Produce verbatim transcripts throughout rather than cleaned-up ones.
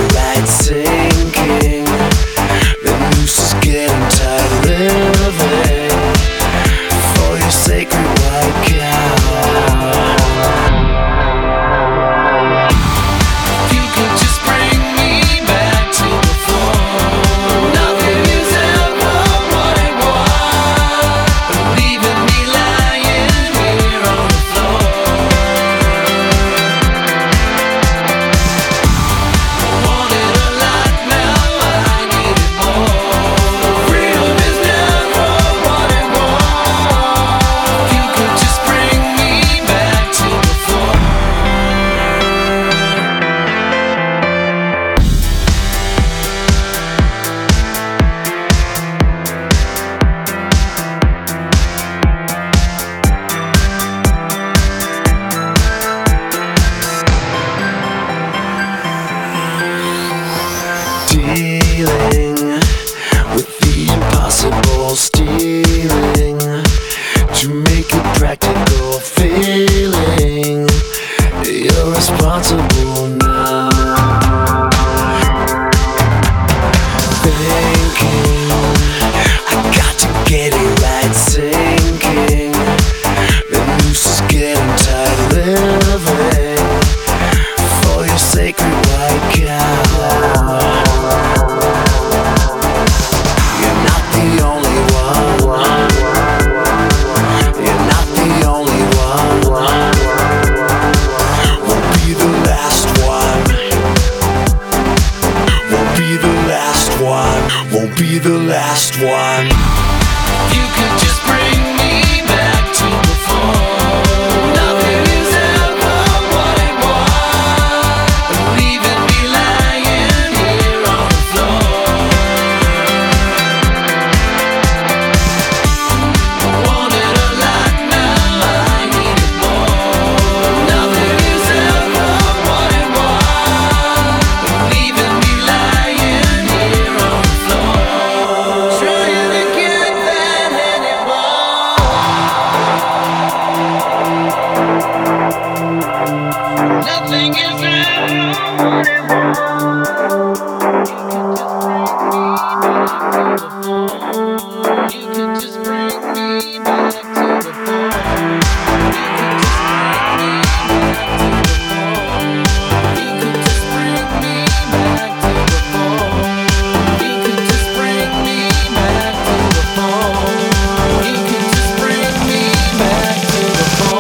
it right sinking. The noose is getting tired living for your sacred white cow. Dealing with the impossible, stealing to make it practical, feeling you're responsible now. Thinking I got to get it right, sinking. The noose is getting tired living for your sacred white cow. Won't be the last one. You could just bring me back to before. Nothing is ever what it was, leaving me lying here on the floor. I wanted a lot, now I need it more. Nothing is ever what it was, leaving me lying here on the floor. Trying to get that anymore. Nothing is ever what it was. You could just bring me back to the floor. You could just bring me back to the floor. You could just bring me back to the floor. You could just bring me back to the floor.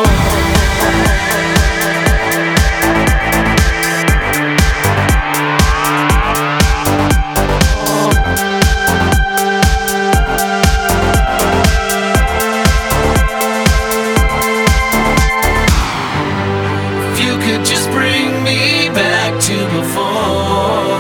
If you could just bring me back to before.